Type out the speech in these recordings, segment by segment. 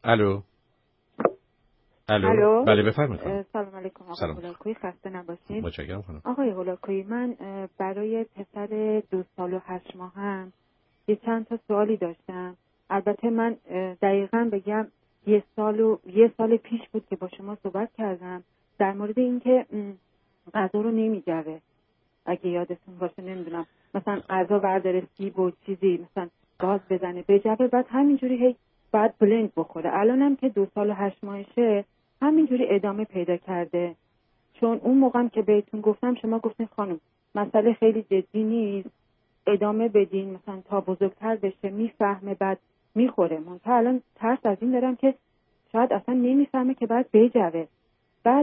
الو. الو. بله بفرمایید. سلام علیکم آقای هولاکویی، خسته نباشید. متشکرم خانم. آقای هولاکویی، من برای پسر 2 سال و 8 ماهم یه چند تا سوالی داشتم. البته من دقیقاً بگم یه سال پیش بود که با شما صحبت کردم در مورد اینکه غذا رو نمیجوه. اگه یادتون باشه، نمیدونم، مثلا غذا برداره سیب و چیزی مثلا گاز بزنه بجوه، بعد همینجوری هی بعد بلند بخوره. الانم که 2 سال و 8 ماهشه همینجوری ادامه پیدا کرده. چون اون موقعم که بهتون گفتم شما گفتین خانم مسئله خیلی جدی نیست، ادامه بدین مثلا تا بزرگتر بشه میفهمه بعد میخوره. منتها الان ترس از این دارم که شاید اصلا نمیفهمه که بعد بجوه. بعد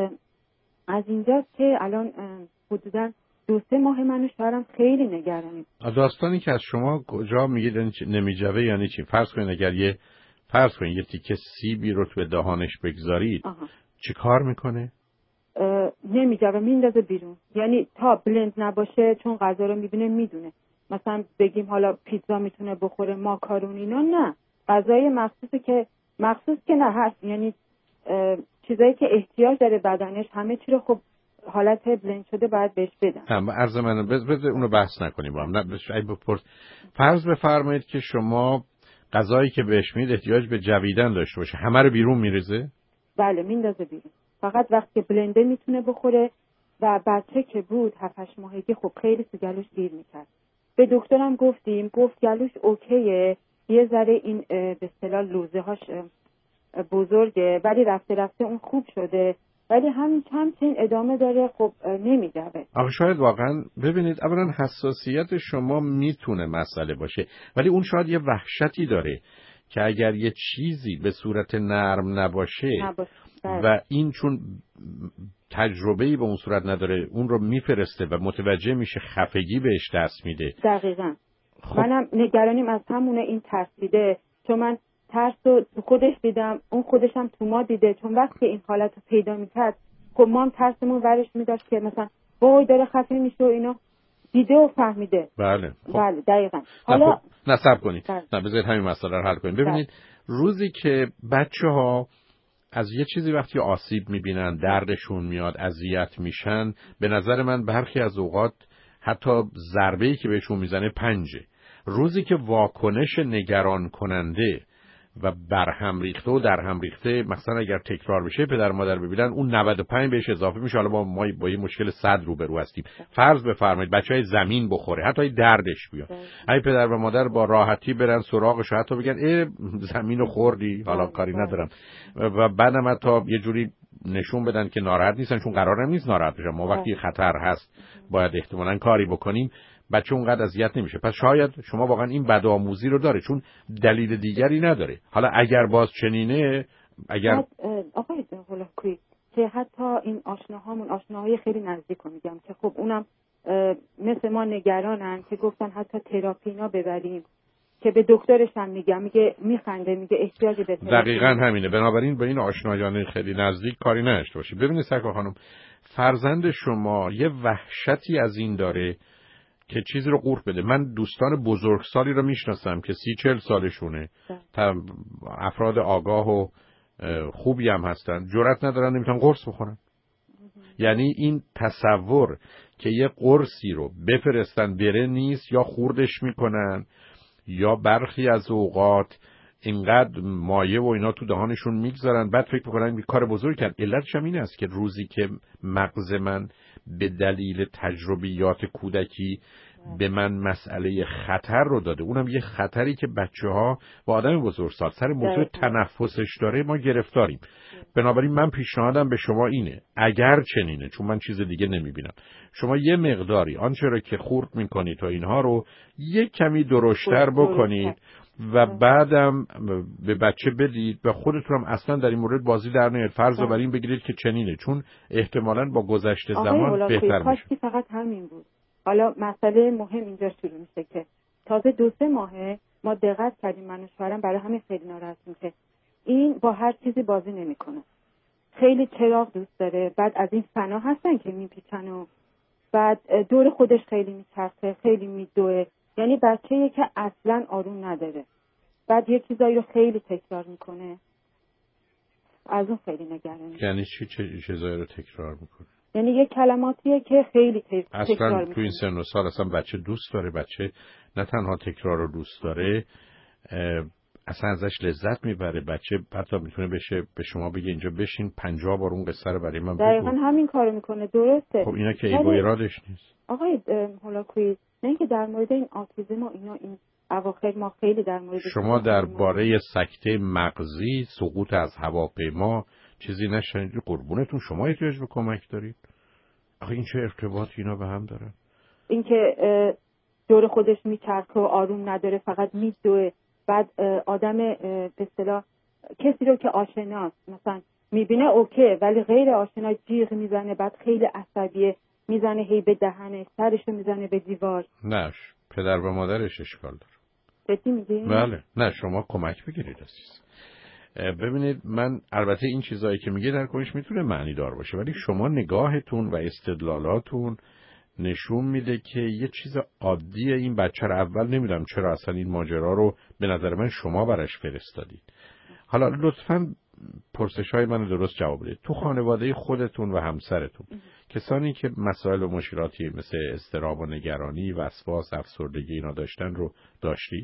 از اینجاست که الان حدوداً 2-3 ماه من و شوهرم خیلی نگرانیم. داستانی که از شما کجا میگید نمیجوه یعنی چی؟ فرض کنید اگر یه تیکه سیبی رو تو دهانش بگذارید چی کار میکنه؟ نمیجوه، میندازه بیرون. یعنی تا بلند نباشه، چون غذا رو میبینه میدونه. مثلا بگیم حالا پیتزا میتونه بخوره، ماکارون اینا نه، غذای مخصوص که نه هست، یعنی چیزایی که احتیاج داره بدنش همه چی رو خب حالت بلند شده باید بهش بدن. عرض من بذار اونو بحث نکنیم با هم. نه بپرس. فرض بفرمایید که شما غذایی که بهش میدید احتیاج به جویدن داشته باشه، همه رو بیرون میریزه؟ بله میندازه بیرون. فقط وقتی بلنده میتونه بخوره. و بچه که بود 7-8 ماهگی خب خیلی تو گلوش گیر میکرد. به دکترم گفتیم، گفت گلوش اوکیه، یه ذره این به اصطلاح لوزه هاش بزرگه ولی رفته رفته اون خوب شده، ولی همچنین ادامه داره. خب نمیجوه. آخه شاید واقعا ببینید، اولا حساسیت شما میتونه مسئله باشه، ولی اون شاید یه وحشتی داره که اگر یه چیزی به صورت نرم نباشه. و این چون تجربه‌ای به اون صورت نداره اون رو میفرسته و متوجه میشه خفگی بهش دست میده. دقیقاً. خب. منم نگرانیم از همونه این ترسیده، چون من ترس رو تو خودش دیدم، اون خودش هم تو ما دیده. چون وقتی این حالت رو پیدا میکرد خب ما هم ترسمون ورش میداشت که مثلا وای داره خفه میشه و اینا، دیده و فهمیده. بله خب. بله دقیقاً. حالا خب نصب کنید. نه بذارید همین مسئله رو حل کنید. ببینید روزی که بچه‌ها از یه چیزی وقتی آسیب میبینن، دردشون میاد، اذیت میشن، به نظر من برخی از اوقات حتی ضربه‌ای که بهشون میزنه 5. روزی که واکنش نگران کننده و برهم ریخته و درهم ریخته مثلا اگر تکرار بشه پدر مادر ببینن، اون 95 بهش اضافه میشه. حالا ما با یه مشکل 100 روبرو هستیم. فرض بفرمایید بچهای زمین بخوره، حتی دردش بیاد، اگه پدر و مادر با راحتی برن سراغش، حتی بگن زمینو خوردی، حالا کاری ندارم، و بعدم حتی یه جوری نشون بدن که ناراحت نیستن، چون قرار نیست ناراحت بشن، ما وقتی خطر هست باید احتمالاً کاری بکنیم، بچه اونقدر اذیت نمیشه. پس شاید شما واقعا این بدآموزی رو داره، چون دلیل دیگری نداره. حالا اگر باز چنینه، اگر آقای هولاکویی که حتی این آشناهای خیلی نزدیک رو میگم که خب اونم مثل ما نگرانن، که گفتن حتی تراپی اینا ببریم، که به دکترش هم میگه میخنده، میگه احتیاجی به تراپی. دقیقاً همینه. بنابراین به این آشنایان خیلی نزدیک کاری نداشته باشید. ببینید سرکار خانم، فرزند شما یه وحشتی از این داره که چیزی رو قورت بده. من دوستان بزرگسالی رو میشناسم که 30-40 سالشونه، افراد آگاه و خوبی هم هستن، جرئت ندارن، نمیتونن قرص بخورن. یعنی این تصور که یه قرصی رو بفرستن بره نیست، یا خوردش میکنن یا برخی از اوقات اینقدر مایه و اینا تو دهانشون میگذارن بعد فکر میکنن این کار بزرگ کرد. علتش هم این است که روزی که مغز من به دلیل تجربیات کودکی به من مسئله خطر رو داده، اونم یه خطری که بچه‌ها با آدم بزرگسال سر موضوع تنفسش داره، ما گرفتاریم. بنابراین من پیشنهادم به شما اینه، اگر چنینه، چون من چیز دیگه نمیبینم، شما یه مقداری آنچه رو که خورد میکنید تا اینها رو یک کمی درشتر بکنید و بعدم به بچه بدید و خودتونم اصلا در این مورد بازی در نیارید. فرض رو بر این بگیرید که چنینه، چون احتمالاً با گذشت زمان بهتر میشه. فقط همین بود. حالا مسئله مهم اینجا شروع میشه که تازه 2-3 ماهه ما دقت کردیم، من و شوهرم، برای همین خیلی ناراحتیم که این با هر چیزی بازی نمیکنه. خیلی چراغ دوست داره، بعد از این فنا هستن که میپیچن و بعد دور خودش خیلی میچرخه، خیلی میدوه. یعنی بچه‌ای که اصلا آروم نداره. بعد یه چیزایی رو خیلی تکرار میکنه. از اون خیلی نگرانم. یعنی چه چیزایی رو تکرار میکنه؟ یعنی یه کلماتیه که خیلی تکرار اصلا میکنه. تو این سن و سال اصلا بچه دوست داره، بچه نه تنها تکرار رو دوست داره، اصلا ازش لذت میبره. بچه حتی میتونه به شما بگه اینجا بشین 50 بار اون قصه رو برای من بگو. دقیقاً همین کارو میکنه. درسته. خب اینا که ایگو ارادش نیست. آقای هولاکویی، نه که در مورد این آتیزم و اینا این اواخر ما خیلی در مورد شما درباره سکته مغزی، سقوط از هواپیما چیزی نشنید؟ قربونتون شما احتیاج به کمک دارید. آخه این چه ارتباطی اینا به هم دارن؟ این که دور خودش میچرخه و آروم نداره، فقط میدوه. بعد آدم به اصطلاح کسی رو که آشناست مثلا میبینه اوکی، ولی غیر آشنا جیغ میزنه، بعد خیلی عصبیه، میزنه هی به دهنش، سرشو میزنه به دیوار. نه پدر و مادرش اشکال داره. جدی میگی؟ بله. نه شما کمک بگیرید عزیز. ببینید من البته این چیزایی که میگه در کنش میتونه معنی دار باشه، ولی شما نگاهتون و استدلالاتون نشون میده که یه چیز عادیه. این بچه رو اول نمیدونم چرا اصلا این ماجرا رو به نظر من شما براش فرستادید. حالا لطفاً پرسش‌های من درست جواب بدید. تو خانواده خودتون و همسرتون کسانی که مسائل و مشکلاتی مثل اضطراب و نگرانی، وسواس، افسردگی اینا داشتن رو داشتید؟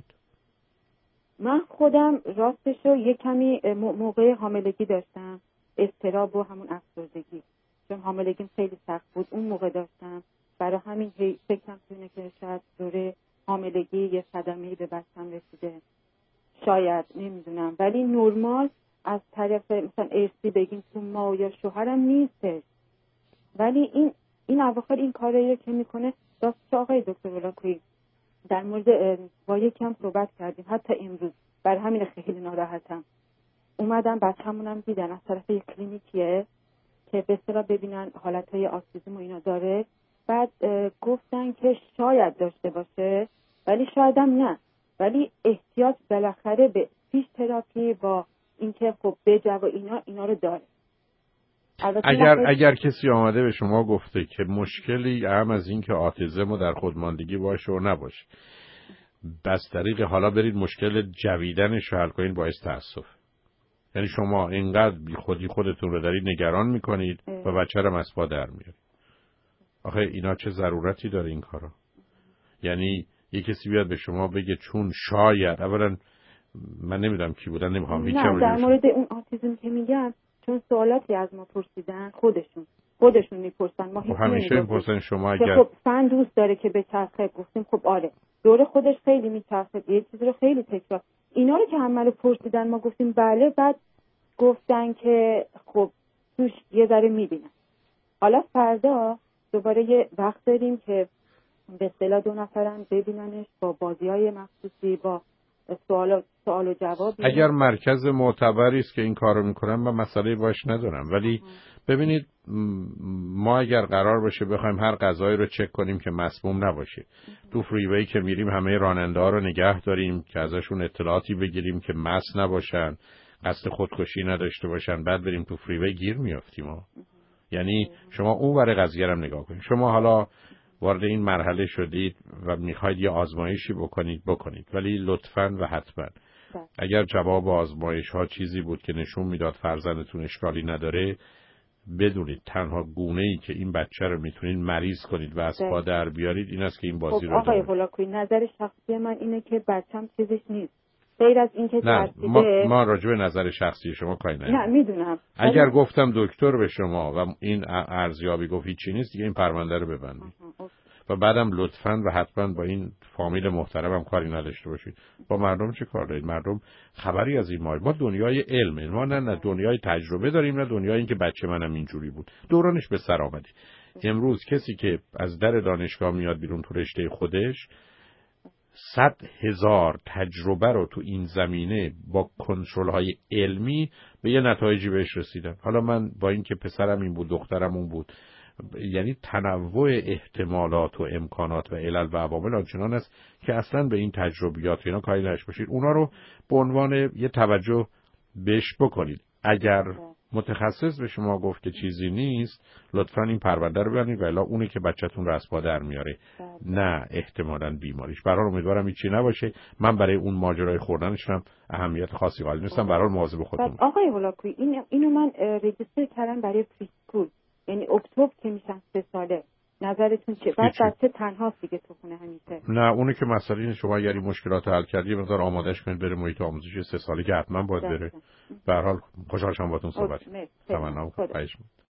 من خودم راستشو یه کمی موقع حاملگی داشتم، اضطراب و همون افسردگی، چون حاملگیم خیلی سخت بود اون موقع داشتم. برای همین فکرم اینه که شاید دوره حاملگی یه صدمه‌ای به بچه‌م رسیده، شاید، نمیدونم. ولی نرمال از طرف مثلا ارثی بگیم تو ما یا شوهرم نیستش. ولی این اواخر این کارایی رو که میکنه، راستش آقای دکتر هولاکویی در مورد با یکم صحبت کردیم حتی امروز، بر همین خیلی ناراحتم. اومدم بچه‌مونم دیدن از طرف یک کلینیکیه که به اصطلاح ببینن حالتهای آتیسم و اینا داره. بعد گفتن که شاید داشته باشه ولی شایدم نه، ولی احتیاج بالاخره به فیش تراپی با اینکه خب بجو و اینا رو داره. اگر کسی آمده به شما گفته که مشکلی اهم از این که آتیزم و در خودماندگی باشه و نباشه، بس طریق حالا برید مشکل جویدنش رو حل کنید، باعث تأسف. یعنی شما اینقدر بی خودی خودتون رو دارید نگران میکنید و بچه رو از پا در میارید. آخه اینا چه ضرورتی داره این کارا؟ یعنی یه کسی بیاد به شما بگه چون شاید، اولا من نمیدونم کی بودن، نمیخوام هیچ نه در مورد اون آتیزم که میگم، چون سوالاتی از ما پرسیدن، خودشون میپرسن، ما هیچ همیشه میپرسن شما اگر خب فن دوست داره که به چرخه، گفتیم خب آره دور خودش خیلی میچرخه، یه چیزی رو خیلی تکرار، اینا رو که همه پرسیدن ما گفتیم بله. بعد گفتن که خب توش یه ذره میبینن. حالا فردا دوباره یه وقت داریم که به اصطلاح 2 نفرن ببیننش با بازی‌های مخصوصی، با سوال و جواب. اگر مرکز معتبری است که این کارو میکنن من مسئله باش ندارم، ولی ببینید ما اگر قرار باشه بخوایم هر غذایی رو چک کنیم که مسموم نباشه، تو فریوی که میریم همه راننده‌ها رو نگه داریم که ازشون اطلاعاتی بگیریم که مست نباشن، قصد خودکشی نداشته باشن، بعد بریم تو فریوی گیر میافتیم ها. یعنی شما اون ور قضیه رو نگاه کنید. شما حالا وارد این مرحله شدید و میخواید یه آزمایشی بکنید، ولی لطفاً و حتماً اگر جواب آزمایش ها چیزی بود که نشون میداد فرزندتون اشکالی نداره، بدونید تنها گونه‌ای که این بچه رو میتونید مریض کنید و از پا در بیارید این است که این بازی رو آقای هولاکویی، نظر شخصی من اینه که بچه‌م چیزش نیست، غیر از این که ترسیده. ما راجع به نظر شخصی شما کاری نداریم. نه میدونم. اگر گفتم دکتر به شما و این ارزیابی گفت هیچی نیست، دیگه این پرونده رو ببندید. و بعدم لطفاً و حتماً با این فامیل محترمم کاری نداشته باشید. با مردم چه کار دارید؟ مردم خبری از این ما دنیای علمه، ما نه دنیای تجربه داریم، نه دنیای این که بچه منم اینجوری بود دورانش به سر آمده. امروز کسی که از در دانشگاه میاد بیرون تو رشته خودش 100,000 تجربه رو تو این زمینه با کنترل‌های علمی به یه نتایجی بهش رسیدن. حالا من با این که پسرم این بود دخترم اون بود، یعنی تنوع احتمالات و امکانات و علل و عوامل آنچنان است که اصلا به این تجربیات اینا کاری نش باشید. اونا رو به عنوان یه توجه بهش بکنید. اگر متخصص به شما گفت که چیزی نیست، لطفاً این پرونده رو ببرید و الا اونه که بچه‌تون رو از پا در میاره. نه احتمالاً بیماریش. به هر حال امیدوارم هیچی نباشه. من برای اون ماجرای خوردنش هم اهمیت خاصی قائل نیستم. به هر حال مواظب خودتون. آقای هولاکویی اینو من رجیستر کردم برای پریسکول، یعنی اکتبر که میشن 3 ساله. نظرتون چه؟ بعد بچه تنهاست دیگه تو خونه همیشه. نه اونی که مسئله اینه شما اگر این مشکلات حل کردی مقدار آمادهش کنید بره محیط آموزشی 3 ساله که حتما باید بره. به هر حال خوشحال شدم باهاتون صحبت کردم. تمام.